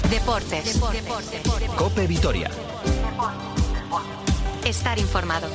Deportes. COPE Vitoria. Estar informado.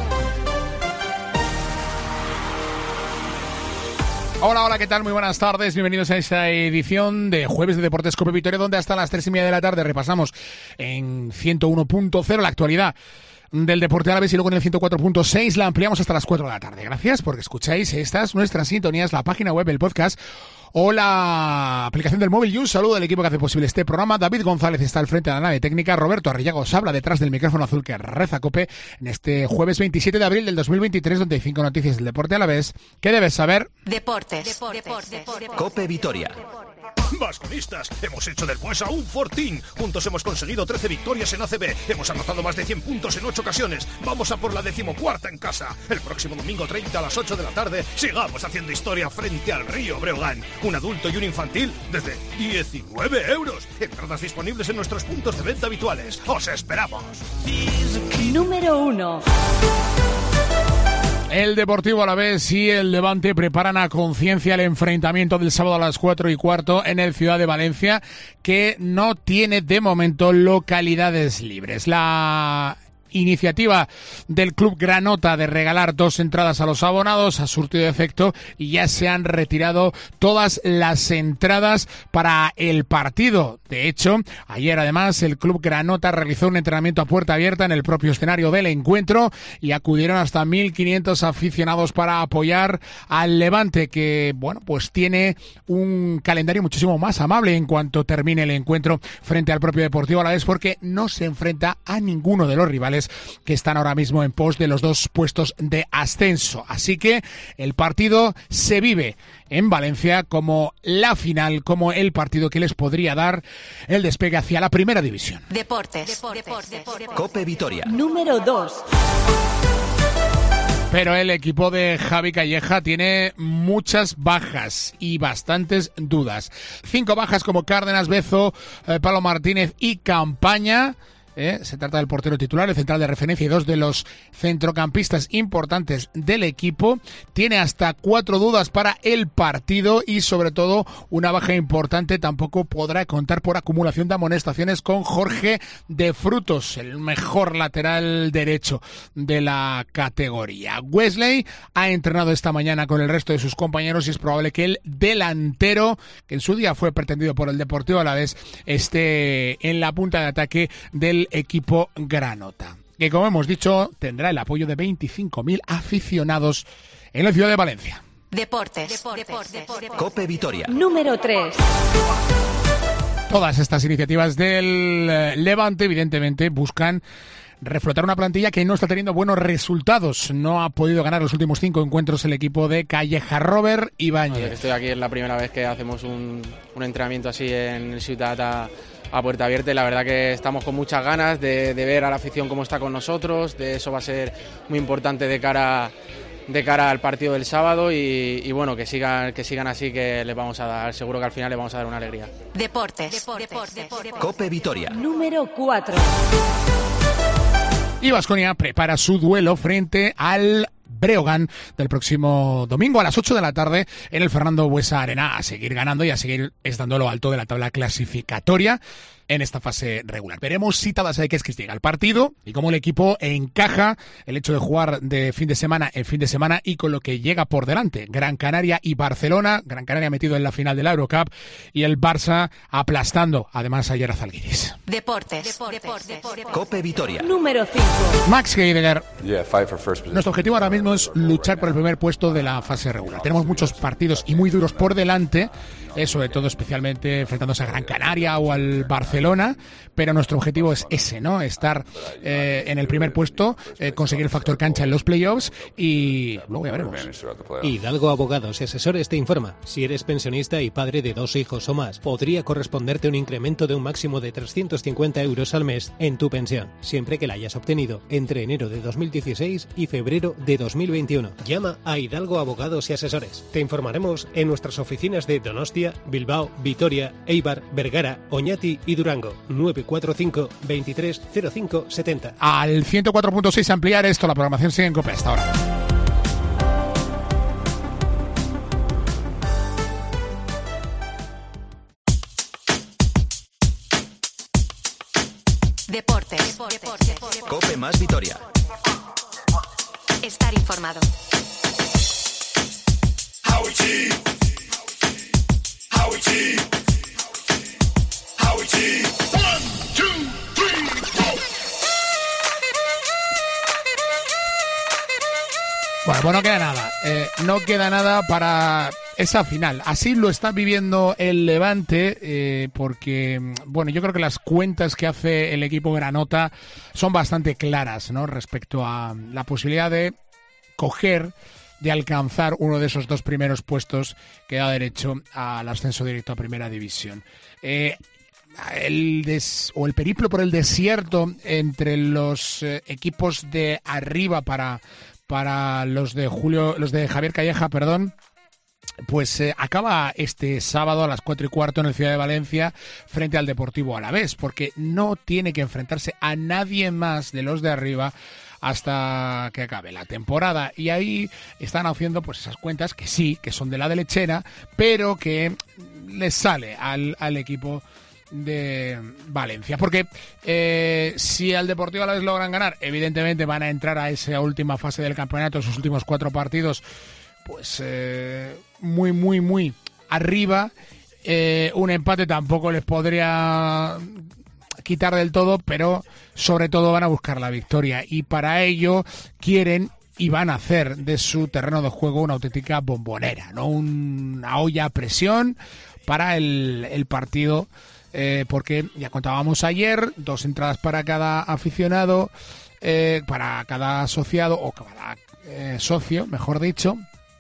Hola, ¿qué tal? Muy buenas tardes. Bienvenidos a esta edición de Jueves de Deportes COPE Vitoria, donde hasta las 3:30 de la tarde repasamos en 101.0 la actualidad del deporte alavés y luego en el 104.6 la ampliamos hasta las 4 de la tarde. Gracias porque escucháis estas nuestras sintonías, la página web, el podcast o la aplicación del móvil. Y un saludo al equipo que hace posible este programa. David González está al frente de la nave técnica. Roberto Arrillaga os habla detrás del micrófono azul que reza COPE en este jueves 27 de abril del 2023, donde hay 5 noticias del deporte alavés que debes saber. Deportes. COPE Vitoria. Vasconistas, hemos hecho del Buesa un fortín. Juntos hemos conseguido 13 victorias en ACB. Hemos anotado más de 100 puntos en 8 ocasiones. Vamos a por la 14ª en casa. El próximo domingo 30 a las 8 de la tarde sigamos haciendo historia frente al Río Breogán. Un adulto y un infantil desde 19 €. Entradas disponibles en nuestros puntos de venta habituales. ¡Os esperamos! Número 1. El Deportivo Alavés y el Levante preparan a conciencia el enfrentamiento del sábado a las 4:15 en el Ciudad de Valencia, que no tiene de momento localidades libres. La iniciativa del Club Granota de regalar 2 entradas a los abonados ha surtido efecto y ya se han retirado todas las entradas para el partido. De hecho, ayer además el Club Granota realizó un entrenamiento a puerta abierta en el propio escenario del encuentro y acudieron hasta 1.500 aficionados para apoyar al Levante, que bueno, pues tiene un calendario muchísimo más amable en cuanto termine el encuentro frente al propio Deportivo Alavés, porque no se enfrenta a ninguno de los rivales que están ahora mismo en pos de los 2 puestos de ascenso. Así que el partido se vive en Valencia como la final, como el partido que les podría dar el despegue hacia la primera división. Deportes. COPE Vitoria. Número 2. Pero el equipo de Javi Calleja tiene muchas bajas y bastantes dudas. 5 bajas como Cárdenas, Bezo, Pablo Martínez y Campaña. Se trata del portero titular, el central de referencia y 2 de los centrocampistas importantes del equipo. Tiene hasta 4 dudas para el partido y sobre todo una baja importante. Tampoco podrá contar por acumulación de amonestaciones con Jorge de Frutos, el mejor lateral derecho de la categoría. Wesley ha entrenado esta mañana con el resto de sus compañeros y es probable que el delantero, que en su día fue pretendido por el Deportivo Alavés, esté en la punta de ataque del equipo Granota, que como hemos dicho tendrá el apoyo de 25.000 aficionados en la ciudad de Valencia. Deportes. COPE Vitoria. Número 3. Todas estas iniciativas del Levante evidentemente buscan reflotar una plantilla que no está teniendo buenos resultados. No ha podido ganar los últimos 5 encuentros el equipo de Calleja. Robert Ibáñez. Estoy aquí, es la primera vez que hacemos un entrenamiento así en el Ciutat a puerta abierta y la verdad que estamos con muchas ganas de ver a la afición cómo está con nosotros. De eso va a ser muy importante de cara al partido del sábado y bueno, que sigan así, que les vamos a dar, seguro que al final les vamos a dar una alegría. Deportes. COPE Vitoria. Número 4. Y Baskonia prepara su duelo frente al Breogán del próximo domingo a las 8 de la tarde en el Fernando Buesa Arena, a seguir ganando y a seguir estando lo alto de la tabla clasificatoria en esta fase regular. Veremos si Tadasaiques llega al partido y cómo el equipo encaja el hecho de jugar de fin de semana en fin de semana y con lo que llega por delante. Gran Canaria y Barcelona, Gran Canaria metido en la final de la Eurocup y el Barça aplastando además ayer a Zalgiris. Deportes. COPE Vitoria. Número 5. Max Heidegger. Nuestro objetivo ahora mismo es luchar por el primer puesto de la fase regular. Tenemos muchos partidos y muy duros por delante, sobre todo especialmente enfrentándose a Gran Canaria o al Barcelona, pero nuestro objetivo es ese, ¿no? Estar en el primer puesto, conseguir el factor cancha en los playoffs y luego ya veremos. Hidalgo Abogados y Asesores te informa. Si eres pensionista y padre de 2 hijos o más, podría corresponderte un incremento de un máximo de 350 € al mes en tu pensión, siempre que la hayas obtenido entre enero de 2016 y febrero de 2021. Llama a Hidalgo Abogados y Asesores. Te informaremos en nuestras oficinas de Donostia, Bilbao, Vitoria, Eibar, Vergara, Oñati y Durango. 945 23 05 70. Al 104.6 ampliar esto, la programación sigue en COPE hasta ahora. Deportes. Cope más Vitoria. Estar informado. Bueno, pues no queda nada. No queda nada para esa final. Así lo está viviendo el Levante, porque, bueno, yo creo que las cuentas que hace el equipo granota son bastante claras, ¿no? Respecto a la posibilidad de de alcanzar uno de esos dos primeros puestos que da derecho al ascenso directo a Primera División. El periplo por el desierto entre los equipos de arriba para los de Javier Calleja, pues acaba este sábado a las 4:15 en el Ciudad de Valencia frente al Deportivo Alavés, porque no tiene que enfrentarse a nadie más de los de arriba hasta que acabe la temporada, y ahí están haciendo pues esas cuentas que sí, que son de la lechera, pero que les sale al equipo de Valencia, porque si al Deportivo Alavés logran ganar, evidentemente van a entrar a esa última fase del campeonato, sus últimos 4 partidos, pues muy arriba. Un empate tampoco les podría quitar del todo, pero sobre todo van a buscar la victoria, y para ello quieren y van a hacer de su terreno de juego una auténtica bombonera, ¿no? Una olla a presión para el partido, porque ya contábamos ayer, 2 entradas para cada aficionado, para cada asociado o cada socio, mejor dicho,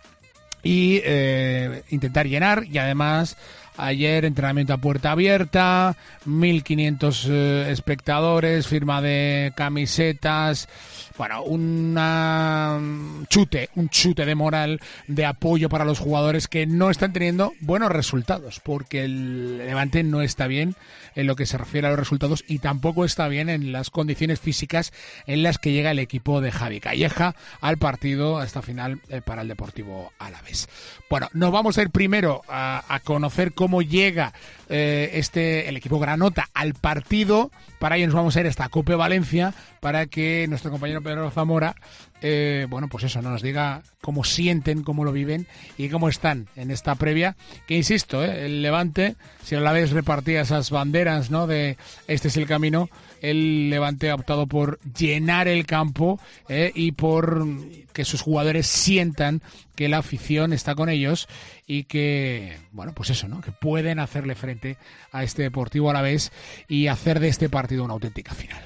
y intentar llenar. Y además ayer entrenamiento a puerta abierta, 1.500 espectadores, firma de camisetas, bueno, un chute de moral, de apoyo para los jugadores que no están teniendo buenos resultados, porque el Levante no está bien en lo que se refiere a los resultados y tampoco está bien en las condiciones físicas en las que llega el equipo de Javi Calleja al partido, a esta final para el Deportivo Alavés. Bueno, nos vamos a ir primero a conocer cómo llega el equipo granota al partido. Para ello nos vamos a ir hasta Cope Valencia para que nuestro compañero Pedro Zamora pues eso, nos diga cómo sienten, cómo lo viven y cómo están en esta previa, que insisto, el Levante, si a la vez repartía esas banderas, ¿no?, de este es el camino, el Levante ha optado por llenar el campo y por que sus jugadores sientan que la afición está con ellos y que, bueno, pues eso, ¿no?, que pueden hacerle frente a este Deportivo Alavés y hacer de este partido una auténtica final.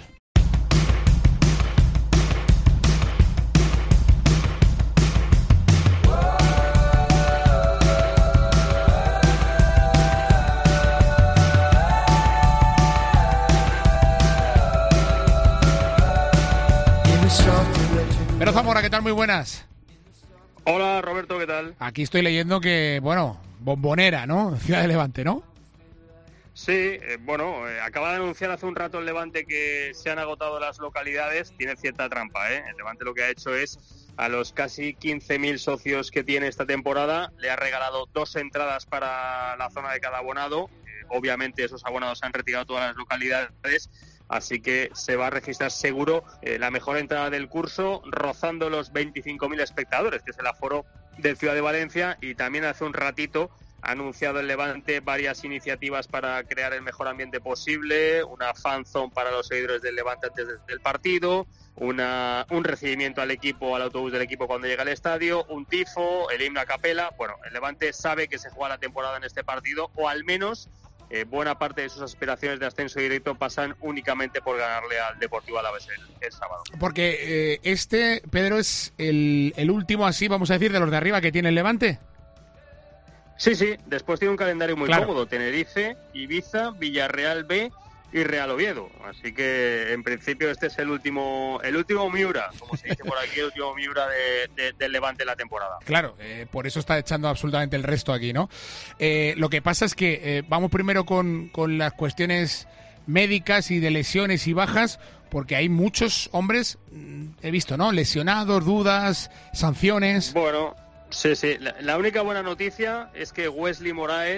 Pero Zamora, ¿qué tal? Muy buenas. Hola Roberto, ¿qué tal? Aquí estoy leyendo que, bueno, bombonera, ¿no? Ciudad de Levante, ¿no? Sí, acaba de anunciar hace un rato el Levante que se han agotado las localidades. Tiene cierta trampa, ¿eh? El Levante lo que ha hecho es, a los casi 15.000 socios que tiene esta temporada, le ha regalado 2 entradas para la zona de cada abonado. Obviamente esos abonados han retirado todas las localidades, así que se va a registrar seguro la mejor entrada del curso, rozando los 25.000 espectadores, que es el aforo del Ciudad de Valencia. Y también hace un ratito ha anunciado el Levante varias iniciativas para crear el mejor ambiente posible, una fanzone para los seguidores del Levante antes del partido, un recibimiento al equipo, al autobús del equipo cuando llega al estadio, un tifo, el himno a capela. Bueno, el Levante sabe que se juega la temporada en este partido, o al menos buena parte de sus aspiraciones de ascenso directo pasan únicamente por ganarle al Deportivo Alavés el sábado. Porque Pedro, es el último, así vamos a decir, de los de arriba que tiene el Levante. Sí, después tiene un calendario muy cómodo: Tenerife, Ibiza, Villarreal B y Real Oviedo. Así que en principio este es el último Miura, como se dice por aquí, el último Miura del Levante en la temporada. Claro, por eso está echando absolutamente el resto aquí, ¿no? Lo que pasa es que vamos primero con las cuestiones médicas y de lesiones y bajas, porque hay muchos hombres, he visto, ¿no?, lesionados, dudas, sanciones. Bueno, sí. La única buena noticia es que Wesley Moraes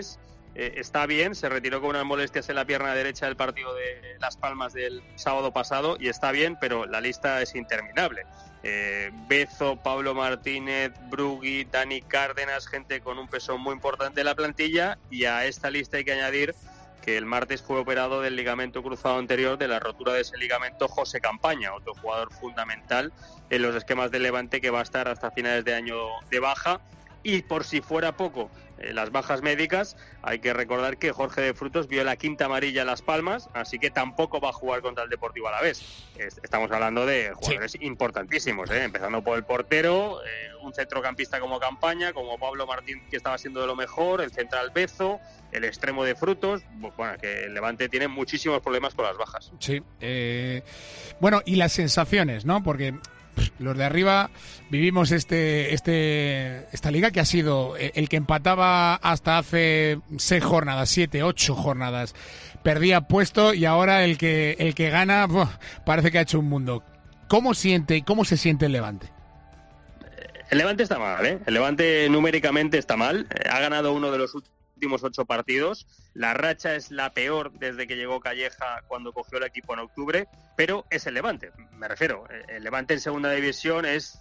está bien, se retiró con unas molestias en la pierna derecha del partido de Las Palmas del sábado pasado y está bien, pero la lista es interminable. Bezo, Pablo Martínez, Brugui, Dani Cárdenas, gente con un peso muy importante en la plantilla, y a esta lista hay que añadir que el martes fue operado del ligamento cruzado anterior, de la rotura de ese ligamento, José Campaña, otro jugador fundamental en los esquemas del Levante, que va a estar hasta finales de año de baja. Y por si fuera poco, las bajas médicas, hay que recordar que Jorge de Frutos vio la quinta amarilla en Las Palmas, así que tampoco va a jugar contra el Deportivo Alavés. Estamos hablando de jugadores importantísimos, empezando por el portero, un centrocampista como Campaña, como Pablo Martín, que estaba siendo de lo mejor, el central Bezo, el extremo de Frutos. Bueno, que el Levante tiene muchísimos problemas con las bajas. Sí. Bueno, y las sensaciones, ¿no? Porque los de arriba vivimos esta liga que ha sido el que empataba hasta hace 6 jornadas, 7, 8 jornadas, perdía puesto, y ahora el que gana parece que ha hecho un mundo. ¿Cómo se siente el Levante? El Levante está mal, El Levante numéricamente está mal. Ha ganado uno de los últimos 8 partidos. La racha es la peor desde que llegó Calleja, cuando cogió el equipo en octubre, pero es el Levante, me refiero. El Levante en segunda división es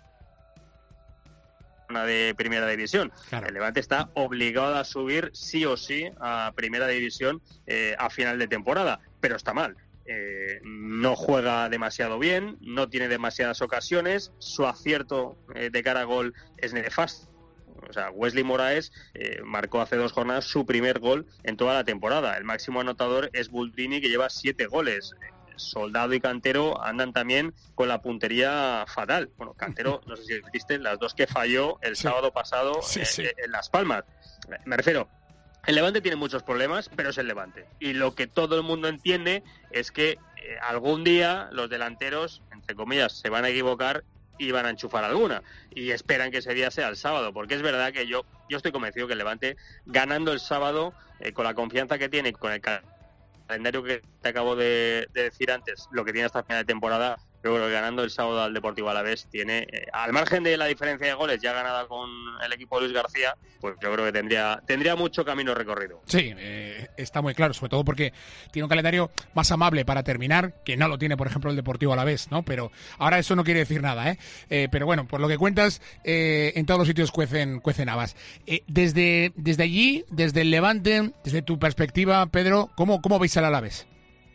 una de primera división. Claro. El Levante está obligado a subir sí o sí a primera división a final de temporada, pero está mal. No juega demasiado bien, no tiene demasiadas ocasiones, su acierto de cara a gol es nefasto. O sea, Wesley Moraes marcó hace 2 jornadas su primer gol en toda la temporada. El máximo anotador es Buldini, que lleva 7 goles. Soldado y Cantero andan también con la puntería fatal. Bueno, Cantero, no sé si viste las 2 que falló el sábado pasado en Las Palmas. Me refiero, el Levante tiene muchos problemas, pero es el Levante. Y lo que todo el mundo entiende es que algún día los delanteros, entre comillas, se van a equivocar y van a enchufar alguna, y esperan que ese día sea el sábado, porque es verdad que yo estoy convencido que el Levante, ganando el sábado, con la confianza que tiene, con el calendario que te acabo de decir antes, lo que tiene hasta final de temporada, yo creo que ganando el sábado al Deportivo Alavés tiene, al margen de la diferencia de goles ya ganada con el equipo de Luis García, pues yo creo que tendría mucho camino recorrido. Sí, está muy claro, sobre todo porque tiene un calendario más amable para terminar, que no lo tiene, por ejemplo, el Deportivo Alavés, ¿no? Pero ahora eso no quiere decir nada, pero bueno, por lo que cuentas, en todos los sitios cuecen habas. Desde allí, desde el Levante, desde tu perspectiva, Pedro, ¿cómo veis al Alavés?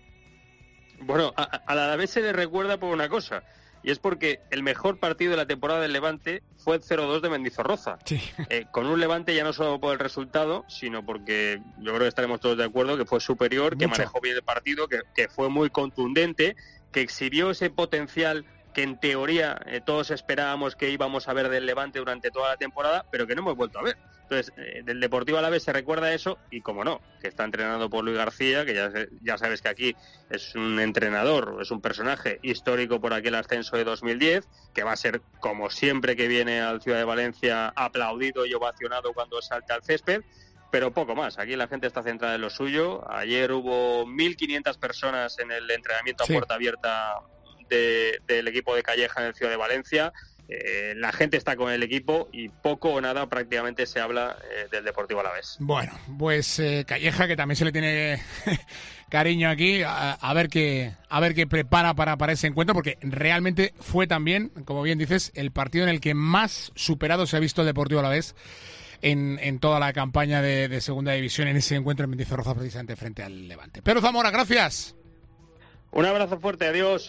Bueno, al Alavés se le recuerda por una cosa, y es porque el mejor partido de la temporada del Levante fue el 0-2 de Mendizorroza. Sí. Con un Levante ya no solo por el resultado, sino porque yo creo que estaremos todos de acuerdo que fue superior, que manejó bien el partido, que fue muy contundente, que exhibió ese potencial que en teoría todos esperábamos que íbamos a ver del Levante durante toda la temporada, pero que no hemos vuelto a ver. Entonces, del Deportivo Alavés se recuerda eso, y como no, que está entrenado por Luis García, que ya sabes que aquí es un entrenador, es un personaje histórico por aquel ascenso de 2010, que va a ser, como siempre que viene al Ciudad de Valencia, aplaudido y ovacionado cuando salta al césped, pero poco más. Aquí la gente está centrada en lo suyo. Ayer hubo 1.500 personas en el entrenamiento a puerta abierta del equipo de Calleja en el Ciudad de Valencia. La gente está con el equipo y poco o nada prácticamente se habla del Deportivo Alavés. Bueno, pues Calleja, que también se le tiene cariño aquí, a ver qué prepara para ese encuentro, porque realmente fue también, como bien dices, el partido en el que más superado se ha visto el Deportivo Alavés en toda la campaña de Segunda División, en ese encuentro en Mendizorroza, precisamente frente al Levante. Pedro Zamora, gracias. Un abrazo fuerte, adiós.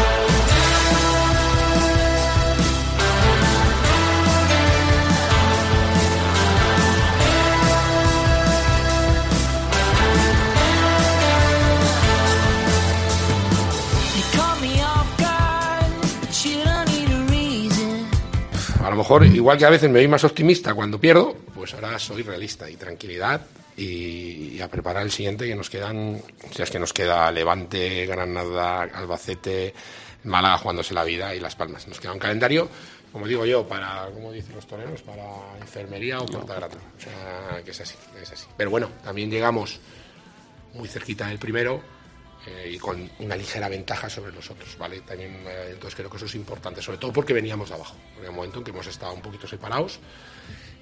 A lo mejor, igual que a veces me voy más optimista cuando pierdo, pues ahora soy realista y tranquilidad y a preparar el siguiente, que nos quedan, o sea, es que nos queda Levante, Granada, Albacete, Málaga jugándose la vida y Las Palmas. Nos queda un calendario, como digo yo, para, como dicen los toreros, para enfermería o puerta grata. O sea, que es así. Pero bueno, también llegamos muy cerquita del primero, y con una ligera ventaja sobre los otros, ¿vale? También, entonces creo que eso es importante, sobre todo porque veníamos de abajo, en el momento en que hemos estado un poquito separados,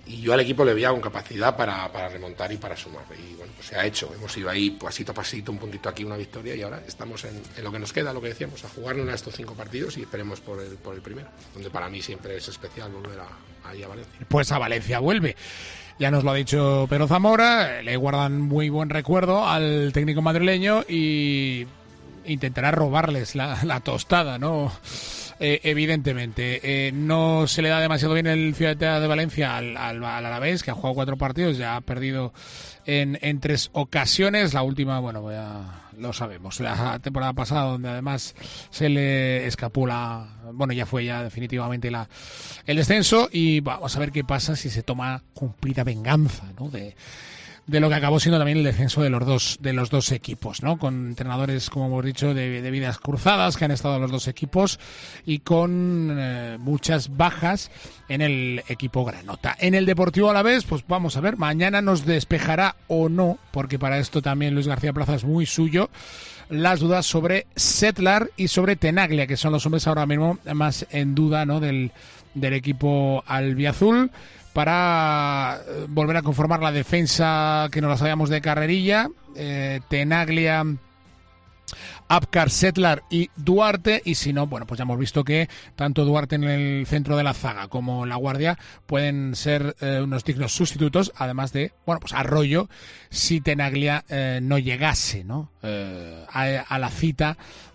yo al equipo le veía con capacidad para remontar y para sumar. Y bueno, pues se ha hecho. Hemos ido ahí pasito a pasito, un puntito aquí, una victoria, y ahora estamos en lo que nos queda, lo que decíamos, a jugarnos a estos 5 partidos y esperemos por el primero, donde para mí siempre es especial volver ahí a Valencia. Pues a Valencia vuelve. Ya nos lo ha dicho Pedro Zamora, le guardan muy buen recuerdo al técnico madrileño y intentará robarles la tostada, ¿no? Evidentemente. No se le da demasiado bien el Ciudad de Valencia al Alavés, que ha jugado 4 partidos, ya ha perdido en 3 ocasiones. La última, bueno, lo sabemos, la temporada pasada, donde además se le escapó ya fue ya definitivamente el descenso, y vamos a ver qué pasa si se toma cumplida venganza, ¿no? De lo que acabó siendo también el descenso de los dos equipos, ¿no? Con entrenadores, como hemos dicho, de vidas cruzadas, que han estado en los 2 equipos, y con muchas bajas en el equipo granota. En el Deportivo Alavés, pues vamos a ver, mañana nos despejará o no, porque para esto también Luis García Plaza es muy suyo, las dudas sobre Settler y sobre Tenaglia, que son los hombres ahora mismo más en duda, ¿no? del equipo albiazul, para volver a conformar la defensa que nos la sabíamos de carrerilla. Tenaglia, Apcar, Settler y Duarte, y si no, bueno, pues ya hemos visto que tanto Duarte en el centro de la zaga como la guardia pueden ser unos dignos sustitutos, además de, bueno, pues Arroyo, si Tenaglia no llegase, ¿no? A la cita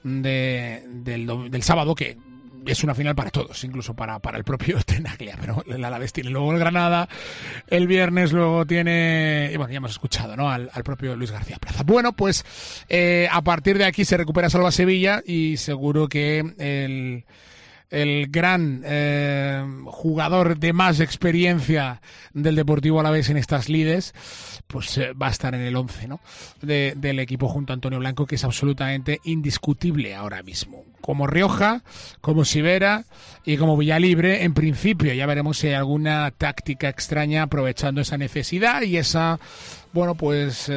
del sábado, que es una final para todos, incluso para el propio Tenaglia, pero el Alavés tiene luego el Granada, el viernes luego tiene, y bueno, ya hemos escuchado, ¿no? al propio Luis García Plaza. Bueno, pues a partir de aquí se recupera Salva Sevilla, y seguro que el gran jugador de más experiencia del Deportivo Alavés en estas lides, pues va a estar en el 11, ¿no? del equipo, junto a Antonio Blanco, que es absolutamente indiscutible ahora mismo. Como Rioja, como Sivera y como Villalibre, en principio. Ya veremos si hay alguna táctica extraña aprovechando esa necesidad y esa, bueno, pues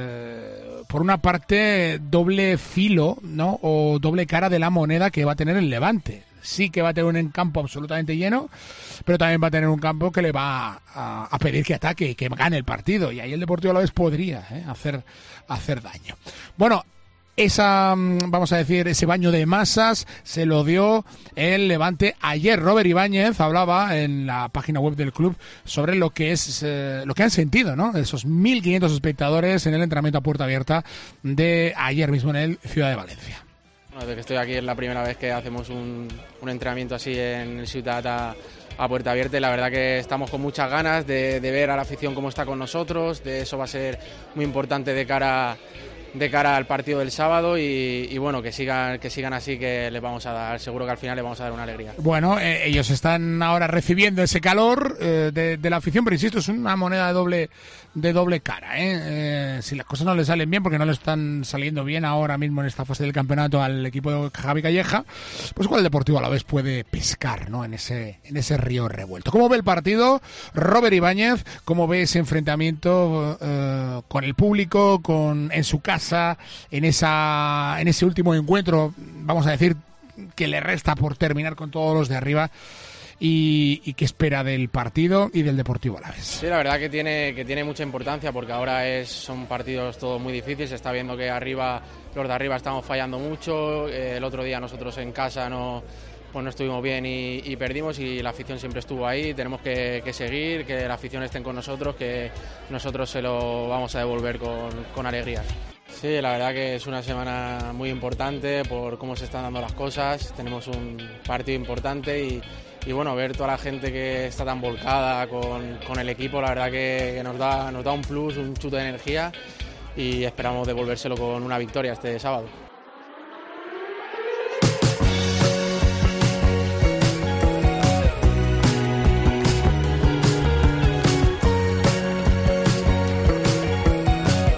por una parte, doble filo, ¿no? O doble cara de la moneda que va a tener el Levante. Sí que va a tener un campo absolutamente lleno, pero también va a tener un campo que le va a pedir que ataque y que gane el partido, y ahí el Deportivo Alavés podría hacer daño. Bueno, vamos a decir, ese baño de masas se lo dio el Levante ayer. Robert Ibáñez hablaba en la página web del club sobre lo que han sentido, ¿no? Esos 1.500 espectadores en el entrenamiento a puerta abierta de ayer mismo en el Ciudad de Valencia. Desde que estoy aquí es la primera vez que hacemos un entrenamiento así en el Ciutat a puerta abierta, y la verdad que estamos con muchas ganas de ver a la afición cómo está con nosotros. De eso va a ser muy importante de cara al partido del sábado, y bueno, que sigan así, que les vamos a dar, seguro que al final les vamos a dar una alegría. Bueno, ellos están ahora recibiendo ese calor de la afición, pero insisto, es una moneda de doble cara, si las cosas no le salen bien, porque no le están saliendo bien ahora mismo en esta fase del campeonato al equipo de Javi Calleja, pues igual el Deportivo Alavés puede pescar, ¿no? en ese río revuelto. ¿Cómo ve el partido Robert Ibáñez? ¿Cómo ve ese enfrentamiento con el público, en su casa, en ese último encuentro, vamos a decir, que le resta por terminar con todos los de arriba? Y qué espera del partido y del Deportivo Alavés. Sí, la verdad que tiene mucha importancia, porque ahora son partidos todos muy difíciles. Se está viendo que los de arriba estamos fallando mucho. El otro día nosotros en casa no estuvimos bien y perdimos, y la afición siempre estuvo ahí. Tenemos que seguir, que la afición esté con nosotros, que nosotros se lo vamos a devolver con alegría. Sí, la verdad que es una semana muy importante por cómo se están dando las cosas. Tenemos un partido importante y bueno, ver toda la gente que está tan volcada con el equipo, la verdad que nos da un plus, un chute de energía, y esperamos devolvérselo con una victoria este sábado.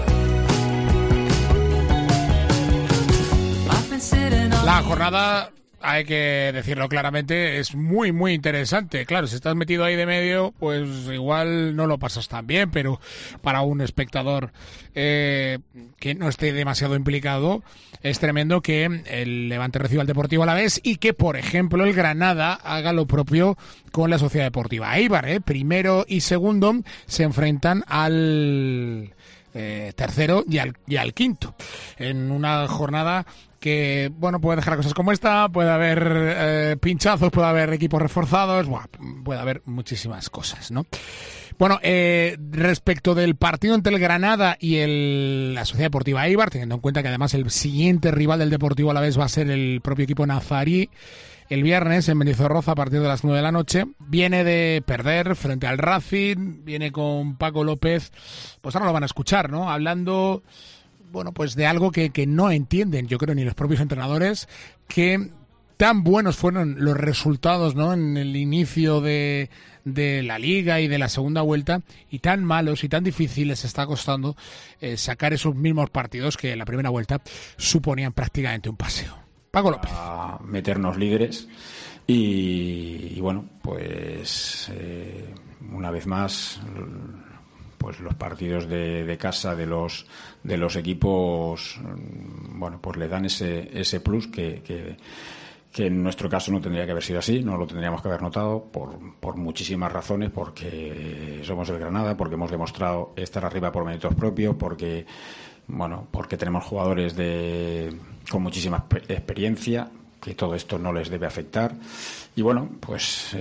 La jornada hay que decirlo claramente, es muy, muy interesante. Claro, si estás metido ahí de medio, pues igual no lo pasas tan bien, pero para un espectador que no esté demasiado implicado, es tremendo que el Levante reciba al Deportivo Alavés y que, por ejemplo, el Granada haga lo propio con la Sociedad Deportiva Eibar. Primero y segundo se enfrentan al tercero y al quinto, en una jornada que, bueno, puede dejar cosas como esta, puede haber pinchazos, puede haber equipos reforzados, puede haber muchísimas cosas, ¿no? Bueno, respecto del partido entre el Granada y la Sociedad Deportiva Eibar, teniendo en cuenta que además el siguiente rival del Deportivo Alavés va a ser el propio equipo nazarí, el viernes en Mendizorroza a partir de las 9 de la noche, viene de perder frente al Racing, viene con Paco López, pues ahora lo van a escuchar, ¿no? Hablando, bueno, pues de algo que no entienden, yo creo, ni los propios entrenadores, que tan buenos fueron los resultados, ¿no?, en el inicio de la Liga y de la segunda vuelta, y tan malos y tan difíciles está costando sacar esos mismos partidos que en la primera vuelta suponían prácticamente un paseo. Paco López. A meternos líderes y bueno, pues una vez más, pues los partidos de casa de los equipos, bueno, pues le dan ese plus que en nuestro caso no tendría que haber sido así, no lo tendríamos que haber notado por muchísimas razones, porque somos el Granada, porque hemos demostrado estar arriba por méritos propios, porque tenemos jugadores con muchísima experiencia, que todo esto no les debe afectar. Y bueno, pues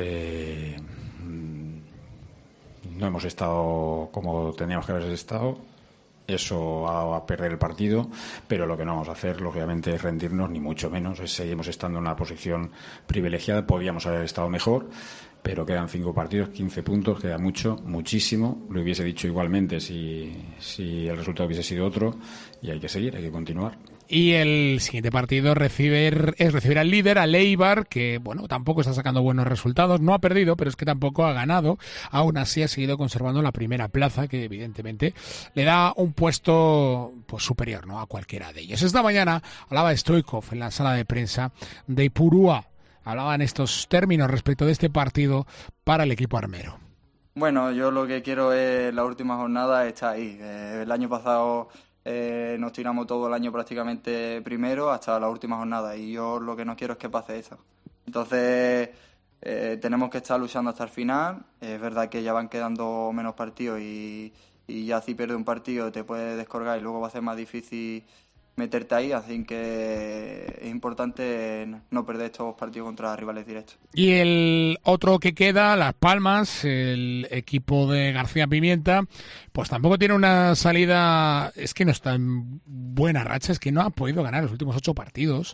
no hemos estado como teníamos que haber estado. Eso ha dado a perder el partido, pero lo que no vamos a hacer, lógicamente, es rendirnos, ni mucho menos. Seguimos estando en una posición privilegiada, podíamos haber estado mejor, pero quedan 5 partidos, 15 puntos, queda muchísimo. Lo hubiese dicho igualmente si el resultado hubiese sido otro, y hay que seguir, hay que continuar. Y el siguiente partido es recibir al líder, al Eibar, que bueno, tampoco está sacando buenos resultados, no ha perdido, pero es que tampoco ha ganado. Aún así ha seguido conservando la primera plaza, que evidentemente le da un puesto pues superior, ¿no?, a cualquiera de ellos. Esta mañana hablaba Stoichkov en la sala de prensa de Ipurúa. Hablaba en estos términos respecto de este partido para el equipo armero. Bueno, yo lo que quiero es la última jornada estar ahí. El año pasado nos tiramos todo el año prácticamente primero hasta la última jornada, y yo lo que no quiero es que pase eso. Entonces tenemos que estar luchando hasta el final. Es verdad que ya van quedando menos partidos y ya si pierdes un partido te puedes descolgar y luego va a ser más difícil meterte ahí, así que es importante no perder estos partidos contra rivales directos. Y el otro que queda, Las Palmas, el equipo de García Pimienta, pues tampoco tiene una salida, es que no está en buena racha, es que no ha podido ganar los últimos 8 partidos,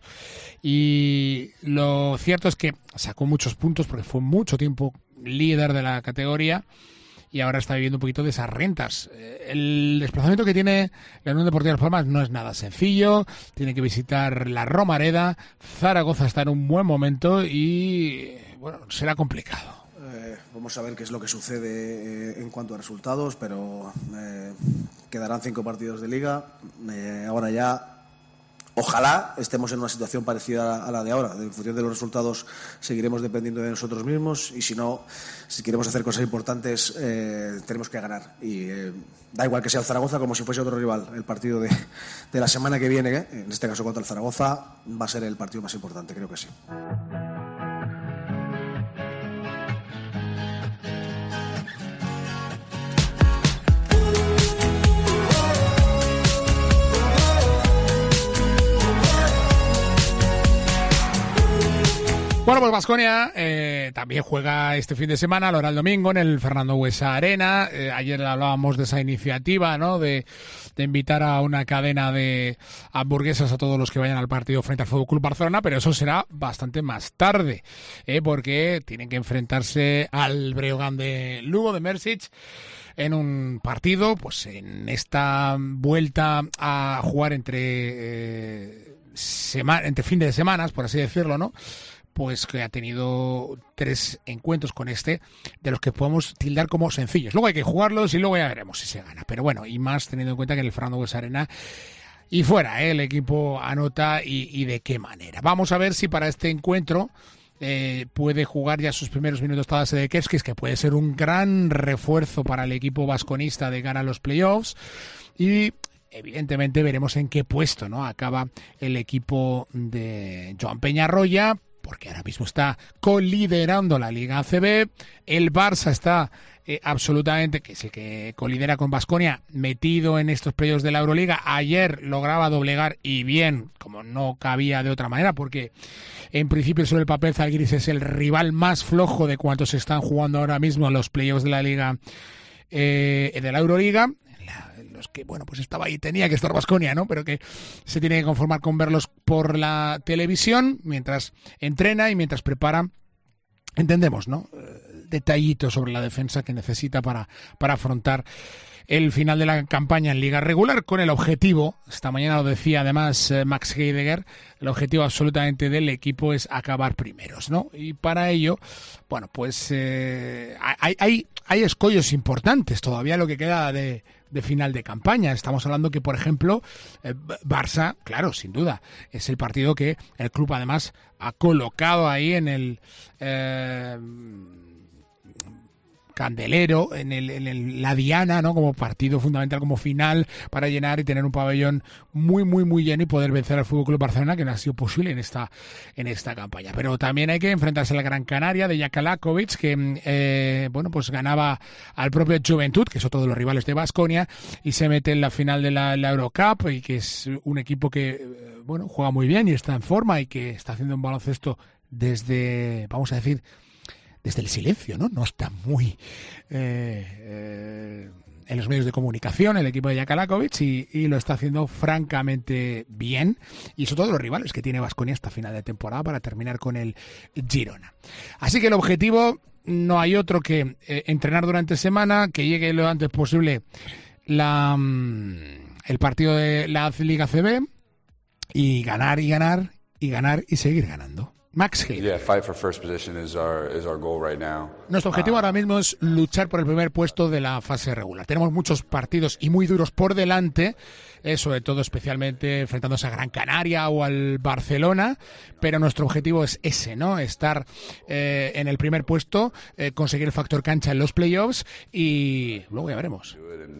y lo cierto es que sacó muchos puntos porque fue mucho tiempo líder de la categoría, y ahora está viviendo un poquito de esas rentas. El desplazamiento que tiene la Unión Deportiva Las Palmas no es nada sencillo. Tiene que visitar la Romareda. Zaragoza está en un buen momento y bueno, será complicado. Vamos a ver qué es lo que sucede en cuanto a resultados, pero quedarán 5 partidos de Liga. Ahora ya, ojalá estemos en una situación parecida a la de ahora. En función de los resultados seguiremos dependiendo de nosotros mismos, y si no, si queremos hacer cosas importantes, tenemos que ganar. Y da igual que sea el Zaragoza como si fuese otro rival. El partido de la semana que viene, en este caso contra el Zaragoza, va a ser el partido más importante, creo que sí. Bueno, pues Baskonia también juega este fin de semana, lo hará el domingo en el Fernando Buesa Arena. Ayer hablábamos de esa iniciativa, ¿no?, de invitar a una cadena de hamburguesas a todos los que vayan al partido frente al Fútbol Club Barcelona, pero eso será bastante más tarde, porque tienen que enfrentarse al Breogán de Lugo, de Mersic, en un partido, pues en esta vuelta a jugar entre fin de semanas, por así decirlo, ¿no?, pues que ha tenido 3 encuentros con de los que podemos tildar como sencillos. Luego hay que jugarlos y luego ya veremos si se gana. Pero bueno, y más teniendo en cuenta que en el Fernando Buesa Arena y fuera, el equipo anota y de qué manera. Vamos a ver si para este encuentro puede jugar ya sus primeros minutos Tadas Sedekerskis, que puede ser un gran refuerzo para el equipo vasconista de cara a los playoffs, y evidentemente veremos en qué puesto, ¿no?, acaba el equipo de Joan Peñarroya, porque ahora mismo está coliderando la Liga ACB. El Barça está absolutamente, que es el que colidera con Baskonia, metido en estos playoffs de la Euroliga. Ayer lograba doblegar, y bien, como no cabía de otra manera, porque en principio sobre el papel Zalgiris es el rival más flojo de cuantos se están jugando ahora mismo los playoffs de la Liga, de la Euroliga. Los que, bueno, pues estaba ahí, tenía que estar Baskonia, ¿no?, pero que se tiene que conformar con verlos por la televisión mientras entrena y mientras prepara, entendemos, ¿no?, detallitos sobre la defensa que necesita para afrontar el final de la campaña en liga regular, con el objetivo, esta mañana lo decía además Max Heidegger, el objetivo absolutamente del equipo es acabar primeros, ¿no? Y para ello, bueno, pues hay escollos importantes todavía lo que queda de final de campaña. Estamos hablando que, por ejemplo, Barça, claro, sin duda, es el partido que el club además ha colocado ahí en el candelero, en la diana, ¿no?, como partido fundamental, como final, para llenar y tener un pabellón muy, muy, muy lleno y poder vencer al Fútbol Club Barcelona, que no ha sido posible en esta campaña. Pero también hay que enfrentarse a la Gran Canaria de Jaka Lakovic, que bueno, pues ganaba al propio Juventud, que es otro de los rivales de Baskonia, y se mete en la final de la Eurocup, y que es un equipo que bueno, juega muy bien y está en forma y que está haciendo un baloncesto desde, vamos a decir, desde el silencio, ¿no? No está muy en los medios de comunicación el equipo de Jaka Lakovic, y lo está haciendo francamente bien, y sobre todo los rivales que tiene Baskonia hasta final de temporada para terminar con el Girona. Así que el objetivo no hay otro que entrenar durante semana, que llegue lo antes posible el partido de la Liga CB, y ganar y ganar y ganar y seguir ganando. Max Hill. Nuestro objetivo ahora mismo es luchar por el primer puesto de la fase regular. Tenemos muchos partidos y muy duros por delante, sobre todo especialmente enfrentándose a Gran Canaria o al Barcelona, pero nuestro objetivo es ese, ¿no? Estar en el primer puesto, conseguir el factor cancha en los playoffs, y luego ya veremos.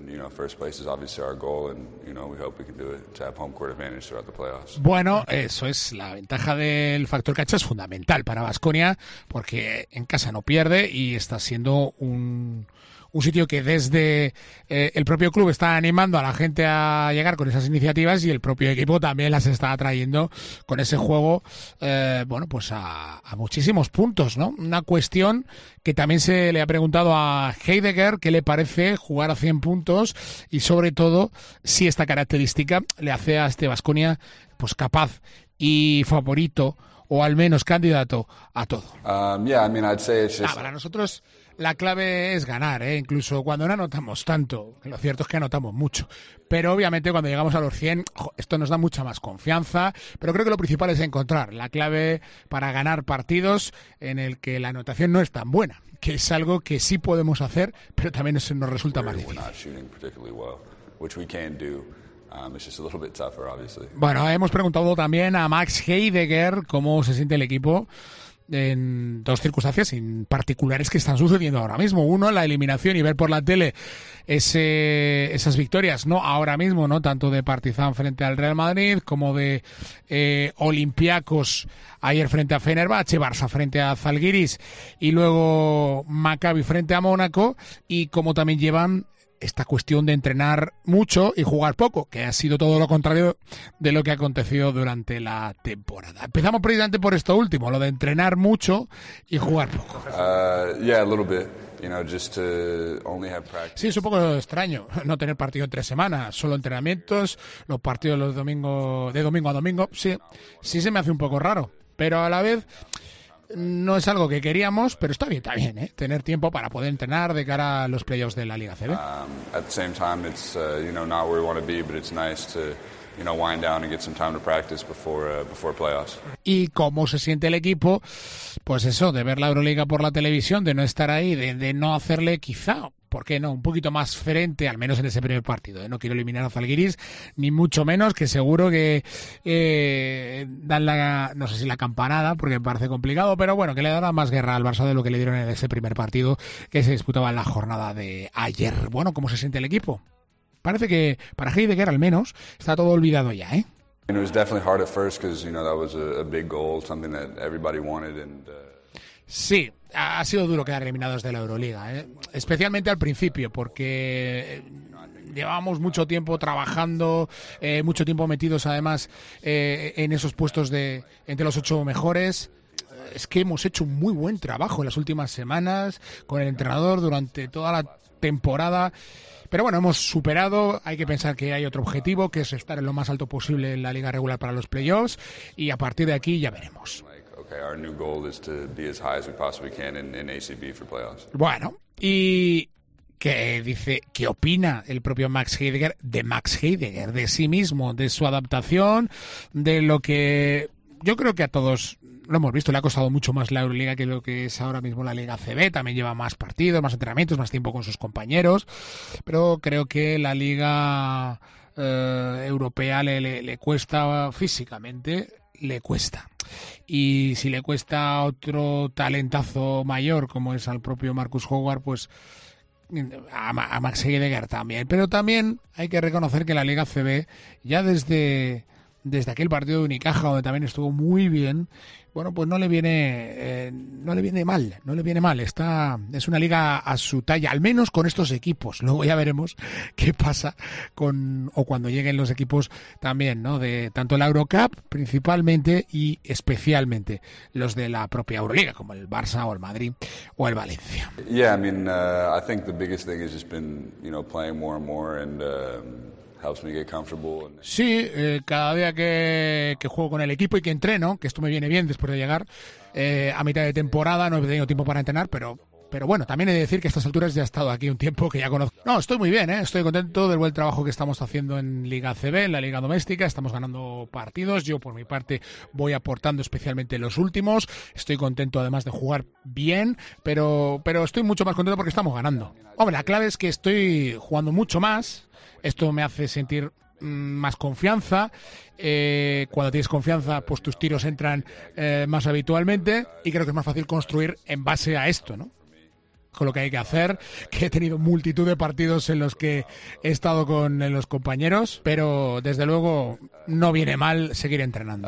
Bueno, eso es, la ventaja del factor cancha es fundamental para Baskonia, porque en casa no pierde y está siendo un sitio que desde el propio club está animando a la gente a llegar con esas iniciativas, y el propio equipo también las está atrayendo con ese juego, bueno, pues a muchísimos puntos, ¿no? Una cuestión que también se le ha preguntado a Heidegger, qué le parece jugar a 100 puntos y sobre todo si esta característica le hace a este Baskonia pues capaz y favorito, o al menos candidato a todo. Para nosotros la clave es ganar, incluso cuando no anotamos tanto. Lo cierto es que anotamos mucho, pero obviamente cuando llegamos a los 100, esto nos da mucha más confianza, pero creo que lo principal es encontrar la clave para ganar partidos en el que la anotación no es tan buena, que es algo que sí podemos hacer, pero también nos resulta más difícil. Bueno, hemos preguntado también a Max Heidegger cómo se siente el equipo en dos circunstancias particulares que están sucediendo ahora mismo. Uno, la eliminación, y ver por la tele esas victorias, no ahora mismo, no tanto de Partizan frente al Real Madrid como de Olympiacos ayer frente a Fenerbahce, Barça frente a Zalgiris y luego Maccabi frente a Mónaco, y como también llevan esta cuestión de entrenar mucho y jugar poco, que ha sido todo lo contrario de lo que ha acontecido durante la temporada. Empezamos precisamente por esto último, lo de entrenar mucho y jugar poco. Sí, es un poco extraño no tener partido en 3 semanas, solo entrenamientos, los partidos de domingo a domingo. Sí se me hace un poco raro, pero a la vez no es algo que queríamos, pero está bien, tener tiempo para poder entrenar de cara a los playoffs de la Liga CB. wind down and get some time to practice before playoffs. Y cómo se siente el equipo, pues eso, de ver la Euroliga por la televisión, de no estar ahí, de no hacerle quizá, ¿por qué no?, un poquito más frente, al menos en ese primer partido. No quiero eliminar a Zalgiris, ni mucho menos, que seguro que dan no sé si la campanada, porque me parece complicado, pero bueno, que le dará más guerra al Barça de lo que le dieron en ese primer partido que se disputaba en la jornada de ayer. Bueno, ¿cómo se siente el equipo? Parece que para Heidegger al menos está todo olvidado ya, ¿eh? It was definitely hard at first because that was a big goal, something that everybody wanted and Sí, ha sido duro quedar eliminados de la Euroliga, especialmente al principio, porque llevábamos mucho tiempo trabajando, mucho tiempo metidos además en esos puestos entre los 8 mejores. Es que hemos hecho un muy buen trabajo en las últimas semanas con el entrenador durante toda la temporada. Pero bueno, hemos superado, hay que pensar que hay otro objetivo, que es estar en lo más alto posible en la liga regular para los playoffs, y a partir de aquí ya veremos. Our new goal is to be as high as we possibly can in ACB for playoffs. Bueno, y ¿qué opina el propio Max Heidegger de sí mismo, de su adaptación, de lo que yo creo que a todos lo hemos visto, le ha costado mucho más la Euroliga que lo que es ahora mismo la Liga ACB, también lleva más partidos, más entrenamientos, más tiempo con sus compañeros, pero creo que la Liga Europea le cuesta físicamente, le cuesta. Y si le cuesta a otro talentazo mayor, como es al propio Marcus Howard, pues a Max Heidegger también. Pero también hay que reconocer que la Liga CB, ya desde aquel partido de Unicaja, donde también estuvo muy bien, bueno, pues no le viene mal. Es una liga a su talla, al menos con estos equipos. Luego ya veremos qué pasa cuando lleguen los equipos también, ¿no? De tanto la Eurocup principalmente y especialmente los de la propia Euroliga, como el Barça o el Madrid o el Valencia. Yeah, I think the biggest thing has just been, playing more and more and helps me get comfortable. Sí, cada día que juego con el equipo y que entreno, que esto me viene bien después de llegar a mitad de temporada, no he tenido tiempo para entrenar, pero bueno, también he de decir que a estas alturas ya he estado aquí un tiempo que ya conozco. No, estoy muy bien, estoy contento del buen trabajo que estamos haciendo en Liga ACB, en la Liga Doméstica, estamos ganando partidos, yo por mi parte voy aportando especialmente los últimos, estoy contento además de jugar bien, pero estoy mucho más contento porque estamos ganando. Hombre, la clave es que estoy jugando mucho más, esto me hace sentir más confianza. Cuando tienes confianza, pues tus tiros entran más habitualmente y creo que es más fácil construir en base a esto, ¿no? Con lo que hay que hacer, que he tenido multitud de partidos en los que he estado con los compañeros, pero desde luego no viene mal seguir entrenando.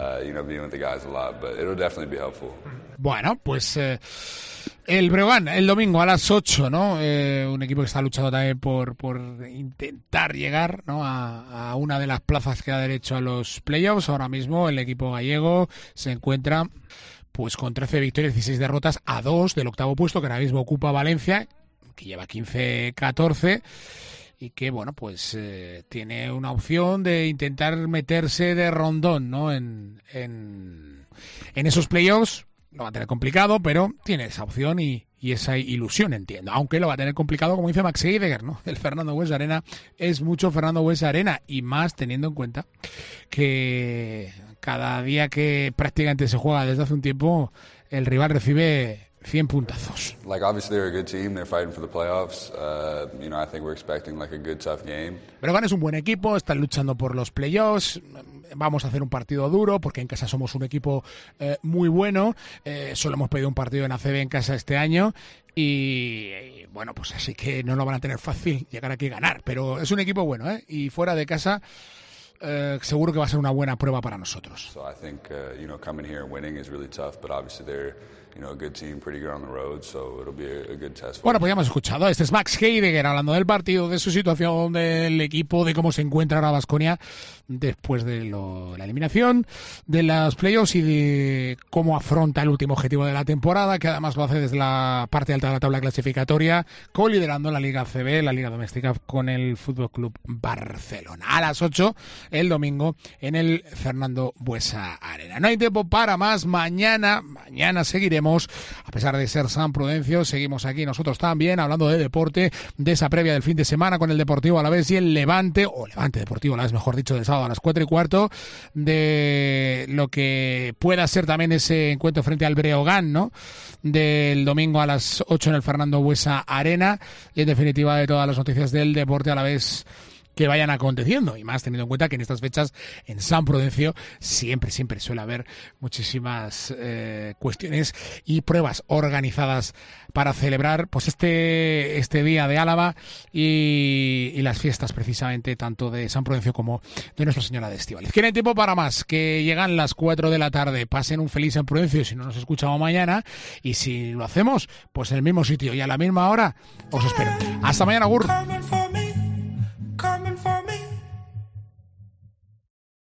Bueno, pues el Breogán, el domingo a las 8, ¿no? Un equipo que está luchando también por intentar llegar, ¿no? a una de las plazas que da derecho a los playoffs. Ahora mismo el equipo gallego se encuentra pues con 13 victorias, 16 derrotas, a 2 del octavo puesto, que ahora mismo ocupa Valencia, que lleva 15-14, y que, bueno, pues tiene una opción de intentar meterse de rondón, ¿no? En esos playoffs. Lo va a tener complicado, pero tiene esa opción y esa ilusión, entiendo. Aunque lo va a tener complicado, como dice Max Heidegger, ¿no? El Fernando Buesa Arena es mucho Fernando Buesa Arena, y más teniendo en cuenta que cada día que prácticamente se juega desde hace un tiempo, el rival recibe 100 puntazos. Obviously they're a good team, they're fighting for the playoffs. I think we're expecting a good tough game. Breogán es un buen equipo, están luchando por los playoffs. Vamos a hacer un partido duro porque en casa somos un equipo muy bueno. Solo hemos pedido un partido en ACB en casa este año y bueno, pues así que no lo van a tener fácil llegar aquí y ganar, pero es un equipo bueno, y fuera de casa seguro que va a ser una buena prueba para nosotros. So I think coming here and winning is really tough, but obviously they're a good team, pretty good on the road, so it'll be a good test. Bueno, pues ya hemos escuchado. Este es Max Heidegger hablando del partido, de su situación, del equipo, de cómo se encuentra ahora Baskonia después de la eliminación, de los playoffs y de cómo afronta el último objetivo de la temporada, que además lo hace desde la parte alta de la tabla clasificatoria, coliderando la Liga ACB, la Liga Doméstica, con el Fútbol Club Barcelona. A las 8 el domingo en el Fernando Buesa Arena. No hay tiempo para más. Mañana seguiremos, a pesar de ser San Prudencio, seguimos aquí nosotros también hablando de deporte, de esa previa del fin de semana con el Deportivo Alavés y el Levante, o Levante Deportivo Alavés, mejor dicho, del sábado a las 4:15, de lo que pueda ser también ese encuentro frente al Breogán, ¿no?, del domingo a las 8 en el Fernando Buesa Arena, y en definitiva de todas las noticias del deporte alavés que vayan aconteciendo, y más teniendo en cuenta que en estas fechas en San Prudencio siempre suele haber muchísimas cuestiones y pruebas organizadas para celebrar pues este día de Álava y las fiestas precisamente tanto de San Prudencio como de Nuestra Señora de Estíbaliz. Tienen tiempo para más, que llegan las 4 de la tarde. Pasen un feliz San Prudencio si no nos escuchamos mañana, y si lo hacemos pues en el mismo sitio y a la misma hora os espero. Hasta mañana, Gur.